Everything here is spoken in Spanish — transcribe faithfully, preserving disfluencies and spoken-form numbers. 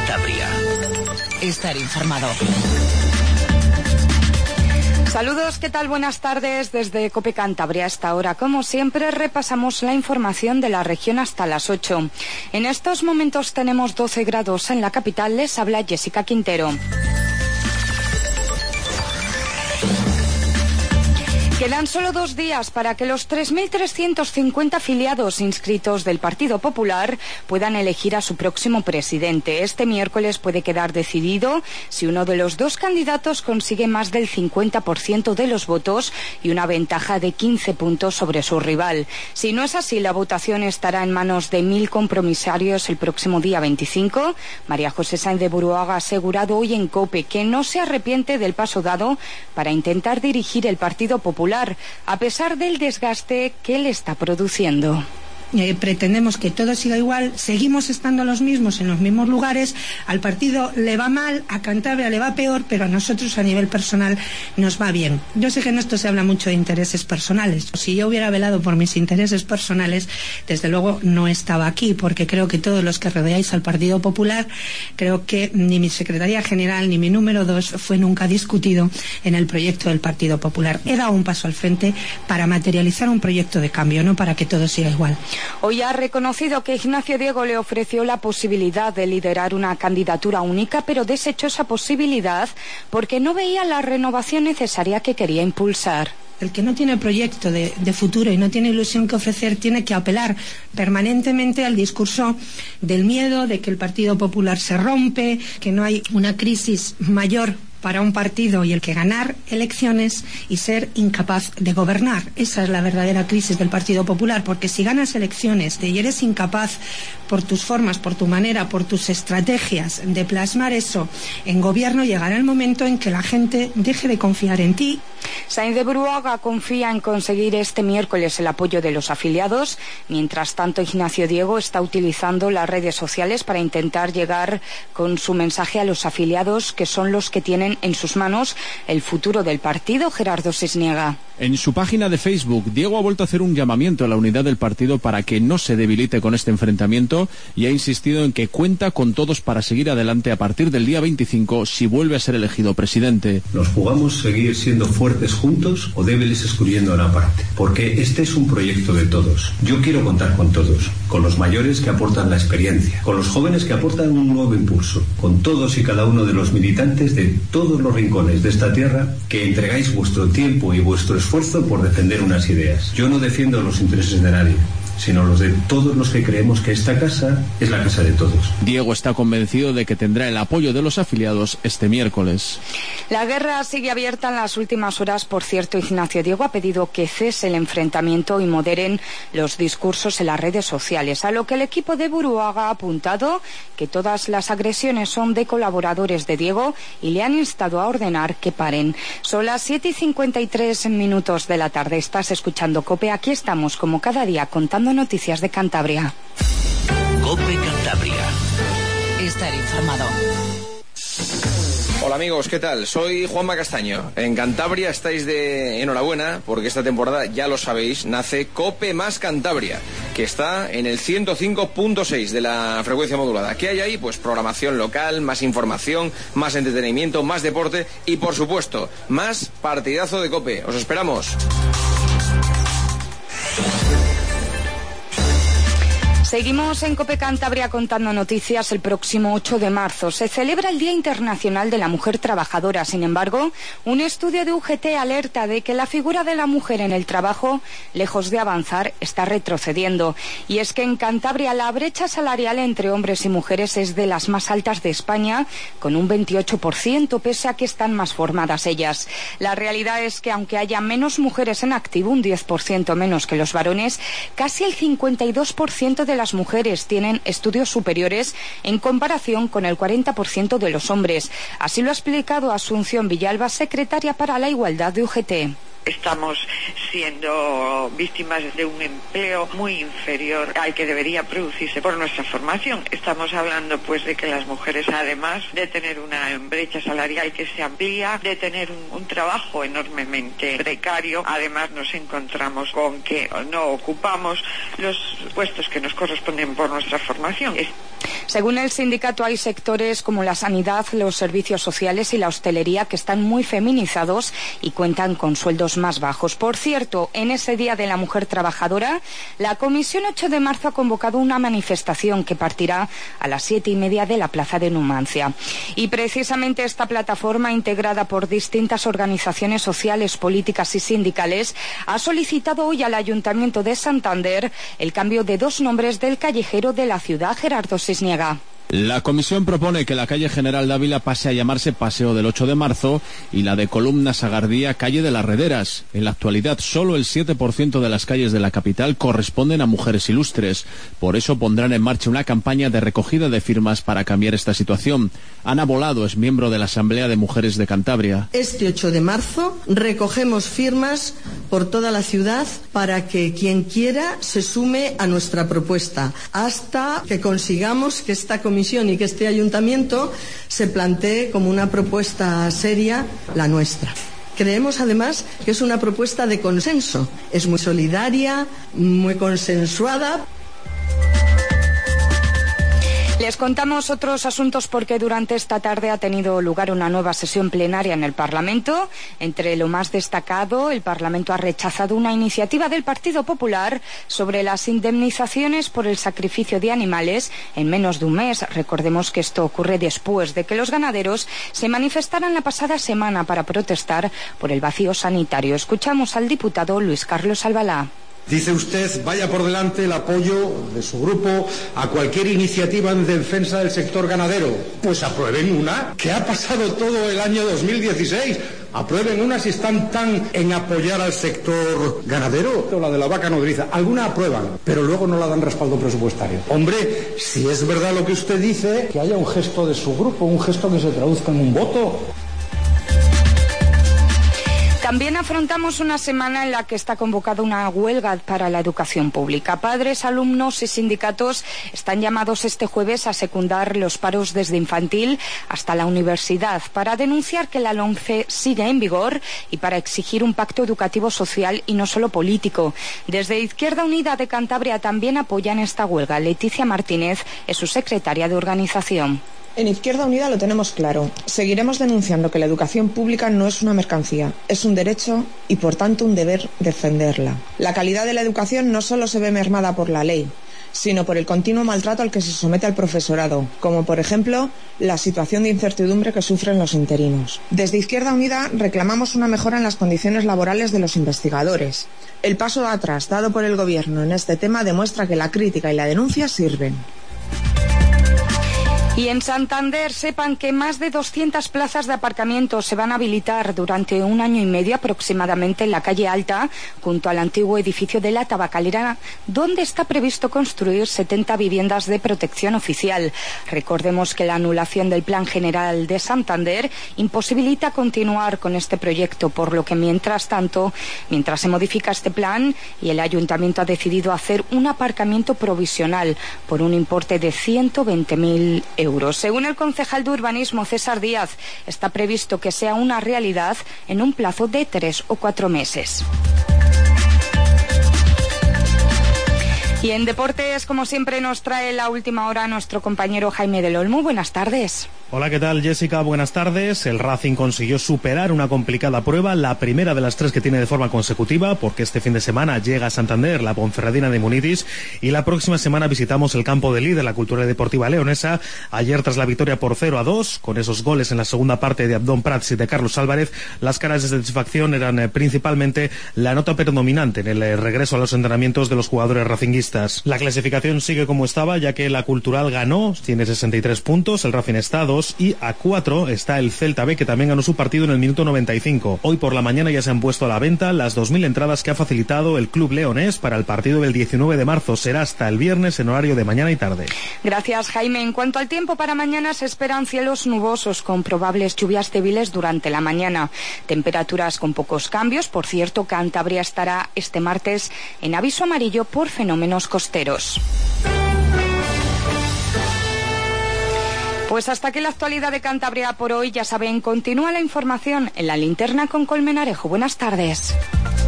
Cantabria. Estar informado. Saludos, ¿qué tal? Buenas tardes desde COPE Cantabria. A esta hora, como siempre, repasamos la información de la región hasta las ocho. En estos momentos tenemos doce grados en la capital. Les habla Jessica Quintero. Quedan solo dos días para que los tres mil trescientos cincuenta afiliados inscritos del Partido Popular puedan elegir a su próximo presidente. Este miércoles puede quedar decidido si uno de los dos candidatos consigue más del cincuenta por ciento de los votos y una ventaja de quince puntos sobre su rival. Si no es así, la votación estará en manos de mil compromisarios el próximo día veinticinco. María José Sainz de Buruaga ha asegurado hoy en COPE que no se arrepiente del paso dado para intentar dirigir el Partido Popular, a pesar del desgaste que le está produciendo. Eh, pretendemos que todo siga igual, seguimos estando los mismos en los mismos lugares, al partido le va mal, a Cantabria le va peor, pero a nosotros a nivel personal nos va bien. Yo sé que en esto se habla mucho de intereses personales. Si yo hubiera velado por mis intereses personales, desde luego no estaba aquí, porque creo que todos los que rodeáis al Partido Popular, creo que ni mi secretaría general ni mi número dos fue nunca discutido en el proyecto del Partido Popular. He dado un paso al frente para materializar un proyecto de cambio, no para que todo siga igual. Hoy ha reconocido que Ignacio Diego le ofreció la posibilidad de liderar una candidatura única, pero desechó esa posibilidad porque no veía la renovación necesaria que quería impulsar. El que no tiene proyecto de, de futuro y no tiene ilusión que ofrecer tiene que apelar permanentemente al discurso del miedo, de que el Partido Popular se rompe, que no hay una crisis mayor para un partido y el que ganar elecciones y ser incapaz de gobernar. Esa es la verdadera crisis del Partido Popular, porque si ganas elecciones y eres incapaz por tus formas, por tu manera, por tus estrategias de plasmar eso en gobierno, llegará el momento en que la gente deje de confiar en ti. Sainz de Buruaga confía en conseguir este miércoles el apoyo de los afiliados. Mientras tanto, Ignacio Diego está utilizando las redes sociales para intentar llegar con su mensaje a los afiliados, que son los que tienen en sus manos el futuro del partido. Gerardo Cisniega. En su página de Facebook, Diego ha vuelto a hacer un llamamiento a la unidad del partido para que no se debilite con este enfrentamiento y ha insistido en que cuenta con todos para seguir adelante a partir del día veinticinco si vuelve a ser elegido presidente. Nos jugamos seguir siendo fuertes juntos o débiles excluyendo a una parte, porque este es un proyecto de todos. Yo quiero contar con todos, con los mayores que aportan la experiencia, con los jóvenes que aportan un nuevo impulso, con todos y cada uno de los militantes de todos los rincones de esta tierra que entregáis vuestro tiempo y vuestro esfuerzo por defender unas ideas. Yo no defiendo los intereses de nadie, sino los de todos los que creemos que esta casa es la casa de todos. Diego está convencido de que tendrá el apoyo de los afiliados este miércoles. La guerra sigue abierta en las últimas horas. Por cierto, Ignacio Diego ha pedido que cese el enfrentamiento y moderen los discursos en las redes sociales, a lo que el equipo de Buruaga ha apuntado que todas las agresiones son de colaboradores de Diego y le han instado a ordenar que paren. Son las siete y cincuenta y tres minutos de la tarde. Estás escuchando COPE. Aquí estamos como cada día contando noticias de Cantabria. COPE Cantabria. Estar informado. Hola amigos, ¿qué tal? Soy Juanma Castaño. En Cantabria estáis de enhorabuena porque esta temporada, ya lo sabéis, nace COPE más Cantabria, que está en el ciento cinco punto seis de la frecuencia modulada. ¿Qué hay ahí? Pues programación local, más información, más entretenimiento, más deporte y, por supuesto, más partidazo de COPE. ¡Os esperamos! Seguimos en COPE Cantabria contando noticias. El próximo ocho de marzo se celebra el Día Internacional de la Mujer Trabajadora. Sin embargo, un estudio de U G T alerta de que la figura de la mujer en el trabajo, lejos de avanzar, está retrocediendo. Y es que en Cantabria la brecha salarial entre hombres y mujeres es de las más altas de España, con un veintiocho por ciento, pese a que están más formadas ellas. La realidad es que aunque haya menos mujeres en activo, un diez por ciento menos que los varones, casi el cincuenta y dos por ciento de las mujeres tienen estudios superiores en comparación con el cuarenta por ciento de los hombres. Así lo ha explicado Asunción Villalba, secretaria para la Igualdad de U G T. Estamos siendo víctimas de un empleo muy inferior al que debería producirse por nuestra formación. Estamos hablando pues de que las mujeres, además de tener una brecha salarial que se amplía, de tener un, un trabajo enormemente precario, además nos encontramos con que no ocupamos los puestos que nos corresponden por nuestra formación. Según el sindicato, hay sectores como la sanidad, los servicios sociales y la hostelería que están muy feminizados y cuentan con sueldos más bajos. Por cierto, en ese Día de la Mujer Trabajadora, la Comisión ocho de marzo ha convocado una manifestación que partirá a las siete y media de la Plaza de Numancia. Y precisamente esta plataforma, integrada por distintas organizaciones sociales, políticas y sindicales, ha solicitado hoy al Ayuntamiento de Santander el cambio de dos nombres del callejero de la ciudad. Gerardo Cisniega. La comisión propone que la calle General Dávila pase a llamarse Paseo del ocho de marzo y la de Columna Sagardía Calle de las Rederas. En la actualidad, solo el siete por ciento de las calles de la capital corresponden a mujeres ilustres. Por eso pondrán en marcha una campaña de recogida de firmas para cambiar esta situación. Ana Bolado es miembro de la Asamblea de Mujeres de Cantabria. Este ocho de marzo recogemos firmas por toda la ciudad para que quien quiera se sume a nuestra propuesta hasta que consigamos que esta comisión y que este ayuntamiento se plantee como una propuesta seria la nuestra. Creemos además que es una propuesta de consenso, es muy solidaria, muy consensuada. Les contamos otros asuntos porque durante esta tarde ha tenido lugar una nueva sesión plenaria en el Parlamento. Entre lo más destacado, el Parlamento ha rechazado una iniciativa del Partido Popular sobre las indemnizaciones por el sacrificio de animales en menos de un mes. Recordemos que esto ocurre después de que los ganaderos se manifestaran la pasada semana para protestar por el vacío sanitario. Escuchamos al diputado Luis Carlos Albalá. Dice usted, vaya por delante el apoyo de su grupo a cualquier iniciativa en defensa del sector ganadero. Pues aprueben una, que ha pasado todo el año dos mil dieciséis. Aprueben una si están tan en apoyar al sector ganadero. La de la vaca nodriza, alguna aprueban, pero luego no la dan respaldo presupuestario. Hombre, si es verdad lo que usted dice, que haya un gesto de su grupo, un gesto que se traduzca en un voto. También afrontamos una semana en la que está convocada una huelga para la educación pública. Padres, alumnos y sindicatos están llamados este jueves a secundar los paros desde infantil hasta la universidad para denunciar que la LOMCE sigue en vigor y para exigir un pacto educativo social y no solo político. Desde Izquierda Unida de Cantabria también apoyan esta huelga. Leticia Martínez es su secretaria de organización. En Izquierda Unida lo tenemos claro. Seguiremos denunciando que la educación pública no es una mercancía, es un derecho y por tanto un deber defenderla. La calidad de la educación no solo se ve mermada por la ley, sino por el continuo maltrato al que se somete al profesorado, como por ejemplo la situación de incertidumbre que sufren los interinos. Desde Izquierda Unida reclamamos una mejora en las condiciones laborales de los investigadores. El paso atrás dado por el Gobierno en este tema demuestra que la crítica y la denuncia sirven. Y en Santander sepan que más de doscientas plazas de aparcamiento se van a habilitar durante un año y medio aproximadamente en la calle Alta, junto al antiguo edificio de la Tabacalera, donde está previsto construir setenta viviendas de protección oficial. Recordemos que la anulación del Plan General de Santander imposibilita continuar con este proyecto, por lo que mientras tanto, mientras se modifica este plan y el ayuntamiento ha decidido hacer un aparcamiento provisional por un importe de ciento veinte mil euros. Según el concejal de urbanismo César Díaz, está previsto que sea una realidad en un plazo de tres o cuatro meses. Y en deportes, como siempre, nos trae la última hora nuestro compañero Jaime del Olmo. Buenas tardes. Hola, ¿qué tal, Jessica? Buenas tardes. El Racing consiguió superar una complicada prueba, la primera de las tres que tiene de forma consecutiva, porque este fin de semana llega a Santander la Ponferradina de Munitis y la próxima semana visitamos el campo de líder, la Cultural Deportiva Leonesa. Ayer, tras la victoria por cero a dos, con esos goles en la segunda parte de Abdón Prats y de Carlos Álvarez, las caras de satisfacción eran eh, principalmente la nota predominante en el eh, regreso a los entrenamientos de los jugadores racinguistas. La clasificación sigue como estaba, ya que la Cultural ganó, tiene sesenta y tres puntos, el Racing está a dos, dos y a cuatro está el Celta B, que también ganó su partido en el minuto noventa y cinco. Hoy por la mañana ya se han puesto a la venta las dos mil entradas que ha facilitado el club leonés para el partido del diecinueve de marzo. Será hasta el viernes en horario de mañana y tarde. Gracias, Jaime. En cuanto al tiempo para mañana, se esperan cielos nubosos con probables lluvias débiles durante la mañana. Temperaturas con pocos cambios. Por cierto, Cantabria estará este martes en aviso amarillo por fenómenos costeros. Pues hasta aquí la actualidad de Cantabria por hoy. Ya saben, continúa la información en la linterna con Colmenarejo. Buenas tardes.